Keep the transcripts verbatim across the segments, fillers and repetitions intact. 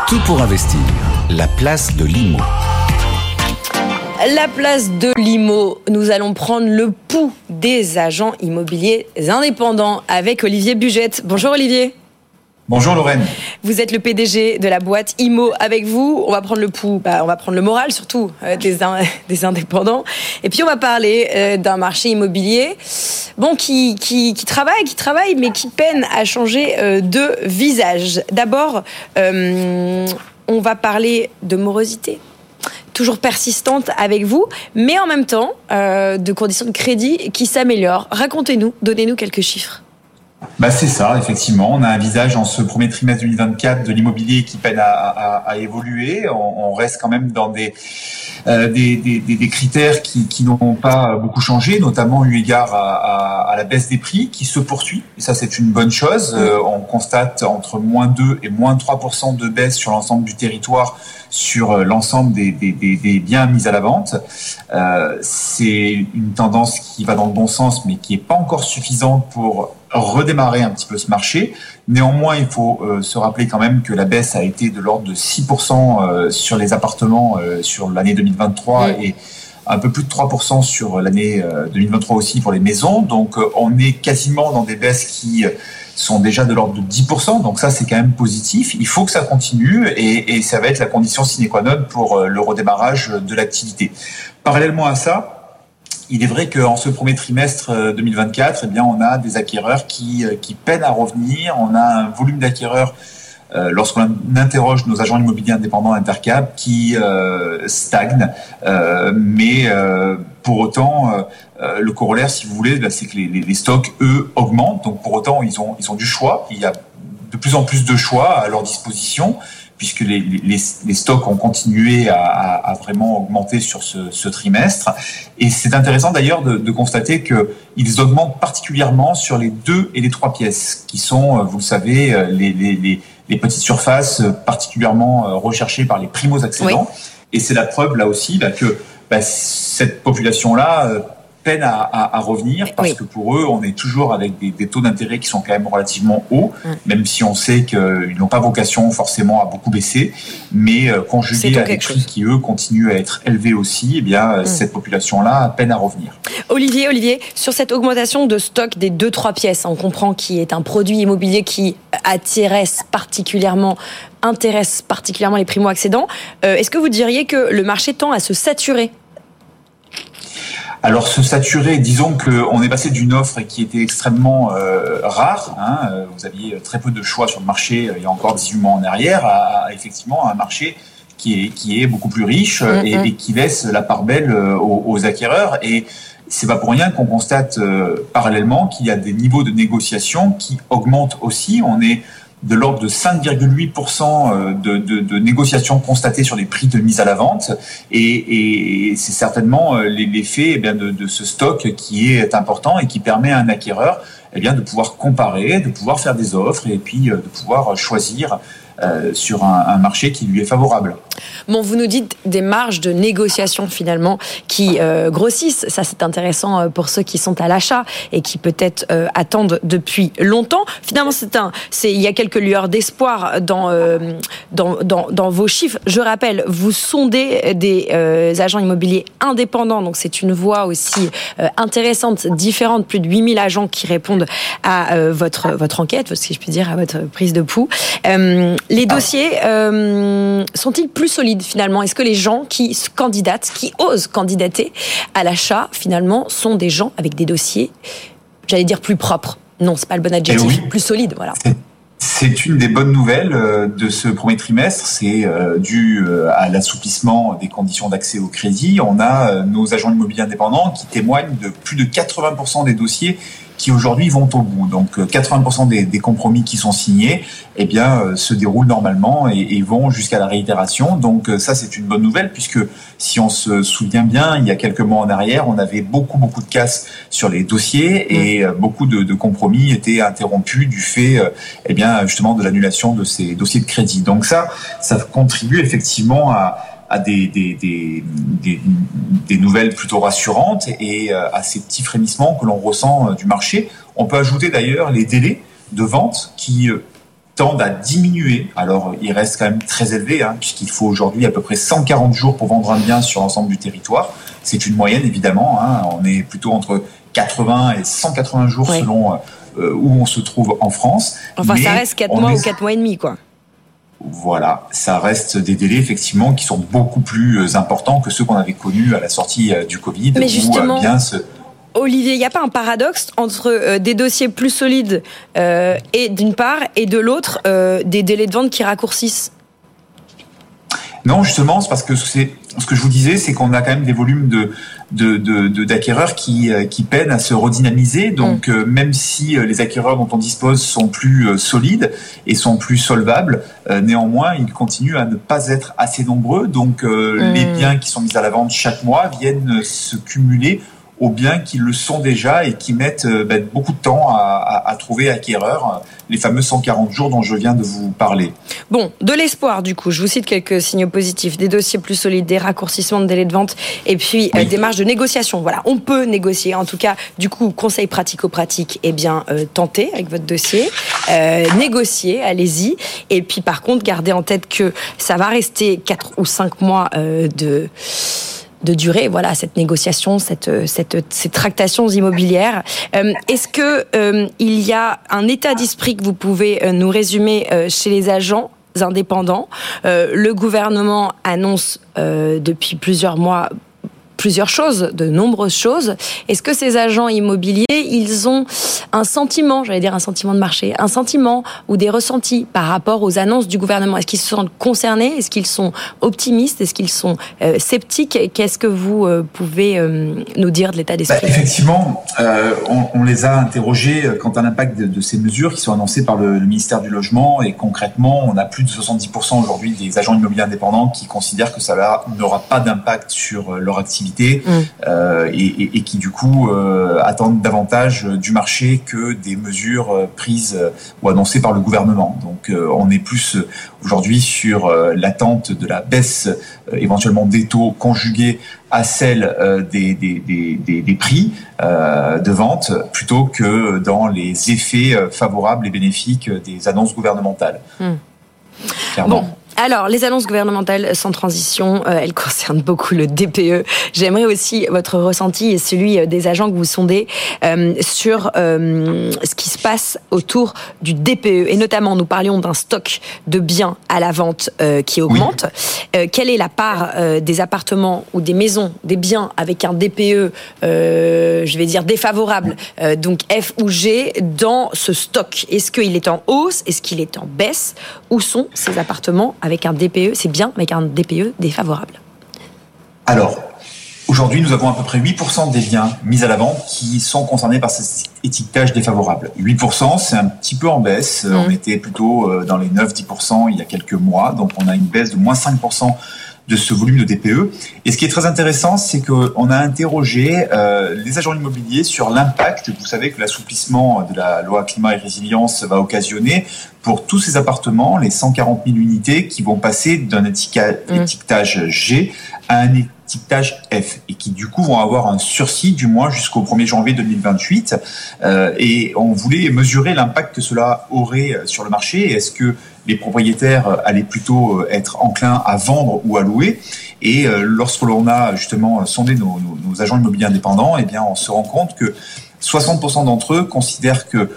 Tout pour investir, la place de l'I M O. La place de l'I M O, nous allons prendre le pouls des agents immobiliers indépendants avec Olivier Bugette. Bonjour Olivier. Bonjour Lorraine. Vous êtes le P D G de la boîte I M O. Avec vous, on va prendre le pouls, bah, on va prendre le moral surtout euh, des, in- des indépendants. Et puis on va parler euh, d'un marché immobilier bon, qui, qui, qui travaille, qui travaille, mais qui peine à changer euh, de visage. D'abord, euh, on va parler de morosité, toujours persistante avec vous, mais en même temps euh, de conditions de crédit qui s'améliorent. Racontez-nous, donnez-nous quelques chiffres. Bah c'est ça, effectivement. On a un visage en ce premier trimestre deux mille vingt-quatre de l'immobilier qui peine à, à, à évoluer. On, on reste quand même dans des, euh, des, des, des critères qui, qui n'ont pas beaucoup changé, notamment eu égard à, à, à la baisse des prix qui se poursuit. Et ça, c'est une bonne chose. Euh, on constate entre moins deux et moins trois pour cent de baisse sur l'ensemble du territoire, sur l'ensemble des, des, des, des biens mis à la vente. Euh, c'est une tendance qui va dans le bon sens, mais qui n'est pas encore suffisante pour redémarrer un petit peu ce marché. Néanmoins, il faut euh, se rappeler quand même que la baisse a été de l'ordre de six pour cent euh, sur les appartements euh, sur l'année deux mille vingt-trois mmh. et un peu plus de trois pour cent sur l'année euh, deux mille vingt-trois aussi pour les maisons. Donc, euh, on est quasiment dans des baisses qui euh, sont déjà de l'ordre de dix pour cent. Donc ça, c'est quand même positif. Il faut que ça continue et, et ça va être la condition sine qua non pour euh, le redémarrage de l'activité. Parallèlement à ça, il est vrai qu'en ce premier trimestre deux mille vingt-quatre, eh bien, on a des acquéreurs qui, qui peinent à revenir. On a un volume d'acquéreurs, euh, lorsqu'on interroge nos agents immobiliers indépendants Intercap, qui euh, stagne. Euh, mais euh, pour autant, euh, le corollaire, si vous voulez, c'est que les, les, les stocks, eux, augmentent. Donc pour autant, ils ont, ils ont du choix. Il y a de plus en plus de choix à leur disposition, puisque les, les, les stocks ont continué à, à, à vraiment augmenter sur ce, ce trimestre. Et c'est intéressant d'ailleurs de, de constater qu'ils augmentent particulièrement sur les deux et les trois pièces, qui sont, vous le savez, les, les, les, les petites surfaces particulièrement recherchées par les primo-accédants. Oui. Et c'est la preuve, là aussi, là, que bah, cette population-là peine à, à, à revenir, parce oui. que pour eux, on est toujours avec des, des taux d'intérêt qui sont quand même relativement hauts, mmh. même si on sait qu'ils n'ont pas vocation forcément à beaucoup baisser, mais euh, conjugué à des prix chose. qui, eux, continuent à être élevés aussi, eh bien, mmh. cette population-là peine à revenir. Olivier, Olivier, sur cette augmentation de stock des deux trois pièces, on comprend qu'il est un produit immobilier qui intéresse particulièrement, intéresse particulièrement les primo-accédants. Euh, est-ce que vous diriez que le marché tend à se saturer ? Alors, se saturer, disons qu'on est passé d'une offre qui était extrêmement euh, rare, hein, vous aviez très peu de choix sur le marché il y a encore dix-huit mois en arrière, à, à effectivement un marché qui est, qui est beaucoup plus riche mmh, et, mmh. et qui laisse la part belle aux, aux acquéreurs. Et c'est pas pour rien qu'on constate euh, parallèlement qu'il y a des niveaux de négociation qui augmentent aussi. On est de l'ordre de cinq virgule huit pour cent de, de, de négociations constatées sur les prix de mise à la vente. Et, et c'est certainement l'effet eh bien, de, de ce stock qui est important et qui permet à un acquéreur eh bien, de pouvoir comparer, de pouvoir faire des offres et puis de pouvoir choisir euh, sur un, un marché qui lui est favorable. Bon, vous nous dites des marges de négociation finalement qui euh, grossissent. Ça, c'est intéressant pour ceux qui sont à l'achat et qui peut-être euh, attendent depuis longtemps. Finalement, c'est un, c'est, il y a quelques lueurs d'espoir dans, euh, dans, dans, dans vos chiffres. Je rappelle, vous sondez des euh, agents immobiliers indépendants, donc c'est une voie aussi euh, intéressante, différente. Plus de huit mille agents qui répondent à euh, votre, votre enquête, si je puis dire, à votre prise de pouls. Euh, les dossiers euh, sont-ils plus solides finalement? Est-ce que les gens qui candidatent, qui osent candidater à l'achat, finalement, sont des gens avec des dossiers, j'allais dire plus propres? Non, c'est pas le bon adjectif, oui. Plus solides, voilà. C'est, c'est une des bonnes nouvelles de ce premier trimestre, c'est dû à l'assouplissement des conditions d'accès au crédit. On a nos agents immobiliers indépendants qui témoignent de plus de quatre-vingts pour cent des dossiers qui aujourd'hui vont au bout. Donc quatre-vingts pour cent des, des compromis qui sont signés eh bien, euh, se déroulent normalement et, et vont jusqu'à la réitération. Donc euh, ça, c'est une bonne nouvelle puisque si on se souvient bien, il y a quelques mois en arrière, on avait beaucoup, beaucoup de casses sur les dossiers et euh, beaucoup de, de compromis étaient interrompus du fait euh, eh bien, justement de l'annulation de ces dossiers de crédit. Donc ça, ça contribue effectivement à à des, des, des, des, des nouvelles plutôt rassurantes et à ces petits frémissements que l'on ressent du marché. On peut ajouter d'ailleurs les délais de vente qui tendent à diminuer. Alors, il reste quand même très élevé, hein, puisqu'il faut aujourd'hui à peu près cent quarante jours pour vendre un bien sur l'ensemble du territoire. C'est une moyenne, évidemment. Hein. On est plutôt entre quatre-vingts et cent quatre-vingts jours oui. selon euh, où on se trouve en France. Enfin, mais ça reste quatre mois est... ou quatre mois et demi, quoi. Voilà, ça reste des délais effectivement qui sont beaucoup plus importants que ceux qu'on avait connus à la sortie du Covid. Mais justement, où, bien ce... Olivier, il n'y a pas un paradoxe entre euh, des dossiers plus solides euh, et d'une part et de l'autre euh, des délais de vente qui raccourcissent? Non, justement, c'est parce que c'est ce que je vous disais, c'est qu'on a quand même des volumes de, de, de, de d'acquéreurs qui, qui peinent à se redynamiser. Donc, mmh. euh, même si les acquéreurs dont on dispose sont plus euh, solides et sont plus solvables, euh, néanmoins, ils continuent à ne pas être assez nombreux. Donc, euh, mmh. les biens qui sont mis à la vente chaque mois viennent se cumuler aux biens qui le sont déjà et qui mettent euh, bah, beaucoup de temps à, à, à trouver acquéreurs, les fameux cent quarante jours dont je viens de vous parler. Bon, de l'espoir du coup, je vous cite quelques signaux positifs, des dossiers plus solides, des raccourcissements de délai de vente et puis oui. euh, des marges de négociation. Voilà, on peut négocier, en tout cas, du coup, conseil pratico-pratique, eh bien, euh, tentez avec votre dossier, euh, négociez, allez-y, et puis par contre, gardez en tête que ça va rester quatre ou cinq mois euh, de... de durée, voilà, cette négociation, cette, cette, ces tractations immobilières. Euh, est-ce que euh, il y a un état d'esprit que vous pouvez euh, nous résumer euh, chez les agents indépendants? euh, Le gouvernement annonce euh, depuis plusieurs mois plusieurs choses, de nombreuses choses. Est-ce que ces agents immobiliers, ils ont un sentiment, j'allais dire un sentiment de marché, un sentiment ou des ressentis par rapport aux annonces du gouvernement? Est-ce qu'ils se sentent concernés? Est-ce qu'ils sont optimistes? Est-ce qu'ils sont euh, sceptiques? Qu'est-ce que vous euh, pouvez euh, nous dire de l'état d'esprit? Bah, effectivement, euh, on, on les a interrogés quant à l'impact de, de ces mesures qui sont annoncées par le, le ministère du Logement, et concrètement, on a plus de soixante-dix pour cent aujourd'hui des agents immobiliers indépendants qui considèrent que ça n'aura pas d'impact sur leur activité. Mmh. Euh, et, et, et qui du coup euh, attendent davantage du marché que des mesures prises euh, ou annoncées par le gouvernement. Donc euh, on est plus euh, aujourd'hui sur euh, l'attente de la baisse euh, éventuellement des taux conjugués à celle euh, des, des, des, des prix euh, de vente, plutôt que dans les effets euh, favorables et bénéfiques des annonces gouvernementales. Mmh. Clairement. Bon. Alors, les annonces gouvernementales sans transition, euh, elles concernent beaucoup le D P E. J'aimerais aussi votre ressenti et celui des agents que vous sondez euh, sur euh, ce qui se passe autour du D P E. Et notamment, nous parlions d'un stock de biens à la vente euh, qui augmente. Oui. Euh, quelle est la part euh, des appartements ou des maisons, des biens avec un D P E, euh, je vais dire défavorable, euh, donc F ou G, dans ce stock? Est-ce qu'il est en hausse? Est-ce qu'il est en baisse? Où sont ces appartements avec un D P E, c'est bien avec un D P E défavorable? Alors, aujourd'hui, nous avons à peu près huit pour cent des biens mis à la vente qui sont concernés par cet étiquetage défavorable. huit pour cent, c'est un petit peu en baisse. Mmh. On était plutôt dans les neuf à dix pour cent il y a quelques mois. Donc, on a une baisse de moins cinq pour cent de ce volume de D P E. Et ce qui est très intéressant, c'est qu'on a interrogé euh, les agents immobiliers sur l'impact, vous savez, que l'assouplissement de la loi climat et résilience va occasionner pour tous ces appartements, les cent quarante mille unités qui vont passer d'un étiquetage mmh. G à un étiquetage F, et qui du coup vont avoir un sursis du moins jusqu'au premier janvier deux mille vingt-huit. Euh, et on voulait mesurer l'impact que cela aurait sur le marché. Est-ce que les propriétaires allaient plutôt être enclins à vendre ou à louer? Et euh, lorsque l'on a justement sondé nos, nos, nos agents immobiliers indépendants, eh bien on se rend compte que soixante pour cent d'entre eux considèrent que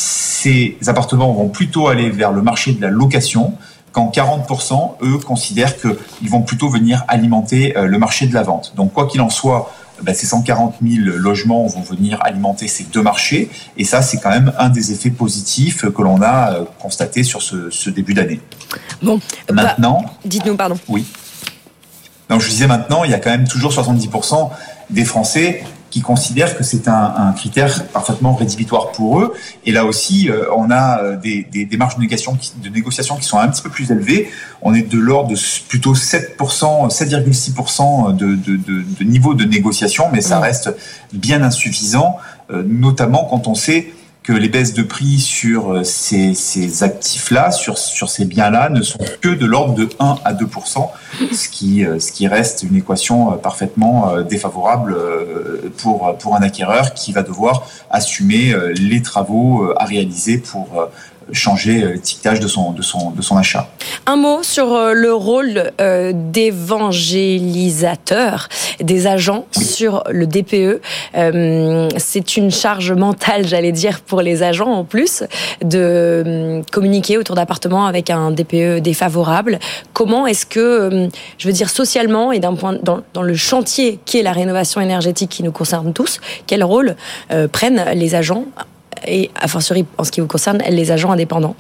ces appartements vont plutôt aller vers le marché de la location, quand quarante pour cent, eux, considèrent qu'ils vont plutôt venir alimenter le marché de la vente. Donc, quoi qu'il en soit, ben, ces cent quarante mille logements vont venir alimenter ces deux marchés. Et ça, c'est quand même un des effets positifs que l'on a constaté sur ce, ce début d'année. Bon, maintenant... Bah, dites-nous, pardon. Oui. Donc, je disais maintenant, il y a quand même toujours soixante-dix pour cent des Français qui considèrent que c'est un, un critère parfaitement rédhibitoire pour eux. Et là aussi, euh, on a des, des, des marges de négociation, qui, de négociation qui sont un petit peu plus élevées. On est de l'ordre de plutôt sept pour cent, sept virgule six pour cent de, de, de, de niveau de négociation, mais ça reste bien insuffisant, euh, notamment quand on sait que les baisses de prix sur ces, ces actifs-là, sur, sur ces biens-là, ne sont que de l'ordre de un à deux pour cent, ce qui, ce qui reste une équation parfaitement défavorable pour, pour un acquéreur qui va devoir assumer les travaux à réaliser pour changer l'étiquetage de son, de son, de son achat. Un mot sur le rôle euh, d'évangélisateur des agents oui. sur le D P E. Euh, c'est une charge mentale, j'allais dire, pour les agents en plus, de euh, communiquer autour d'appartements avec un D P E défavorable. Comment est-ce que, euh, je veux dire, socialement et d'un point dans, dans le chantier qui est la rénovation énergétique qui nous concerne tous, quel rôle euh, prennent les agents et, a fortiori, en ce qui vous concerne, les agents indépendants?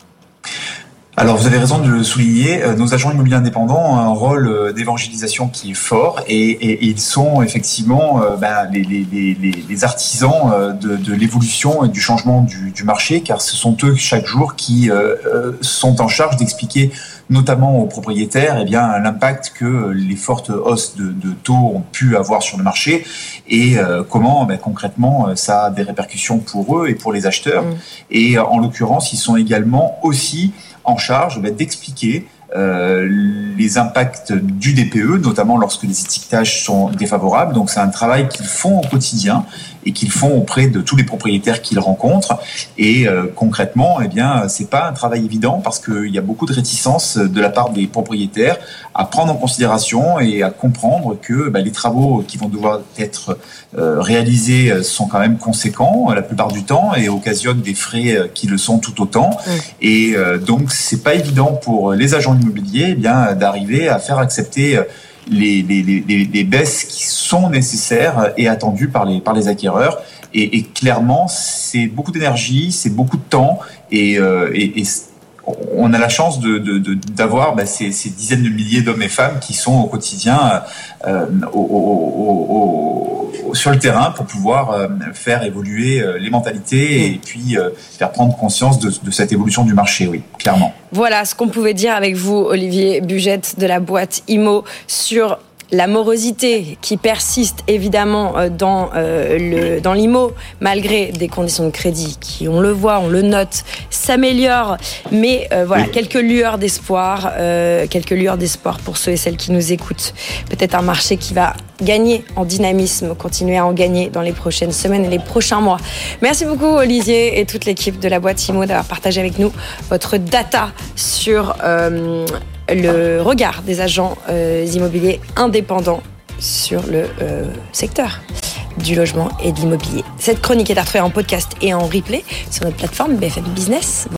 Alors, vous avez raison de le souligner, nos agents immobiliers indépendants ont un rôle d'évangélisation qui est fort et, et, et ils sont effectivement ben, les, les, les, les artisans de, de l'évolution et du changement du, du marché, car ce sont eux chaque jour qui euh, sont en charge d'expliquer notamment aux propriétaires eh bien, l'impact que les fortes hausses de, de taux ont pu avoir sur le marché et euh, comment ben, concrètement ça a des répercussions pour eux et pour les acheteurs. Mmh. Et en l'occurrence, ils sont également aussi en charge bah, d'expliquer euh, les impacts du D P E, notamment lorsque les étiquetages sont défavorables. Donc c'est un travail qu'ils font au quotidien et qu'ils font auprès de tous les propriétaires qu'ils rencontrent. Et euh, concrètement, eh bien, c'est pas un travail évident parce qu'il y a beaucoup de réticence de la part des propriétaires à prendre en considération et à comprendre que bah, les travaux qui vont devoir être euh, réalisés sont quand même conséquents la plupart du temps et occasionnent des frais qui le sont tout autant. Mmh. Et euh, donc c'est pas évident pour les agents immobiliers eh bien d'arriver à faire accepter Les, les, les, les baisses qui sont nécessaires et attendues par les, par les acquéreurs. Et, et clairement, c'est beaucoup d'énergie, c'est beaucoup de temps et, euh, et, et on a la chance de, de, de, d'avoir bah, ces, ces dizaines de milliers d'hommes et femmes qui sont au quotidien euh, au, au, au, sur le terrain pour pouvoir euh, faire évoluer euh, les mentalités et puis euh, faire prendre conscience de, de cette évolution du marché, oui, clairement. Voilà ce qu'on pouvait dire avec vous, Olivier Bugette de la boîte Imo, sur la morosité qui persiste évidemment dans euh, le dans l'I M O, malgré des conditions de crédit qui, on le voit, on le note, s'améliorent. Mais euh, voilà, quelques lueurs d'espoir, euh, quelques lueurs d'espoir pour ceux et celles qui nous écoutent. Peut-être un marché qui va gagner en dynamisme, continuer à en gagner dans les prochaines semaines et les prochains mois. Merci beaucoup Olivier et toute l'équipe de la boîte Imo d'avoir partagé avec nous votre data sur euh, le regard des agents euh, immobiliers indépendants sur le euh, secteur du logement et de l'immobilier. Cette chronique est à retrouver en podcast et en replay sur notre plateforme B F M Business.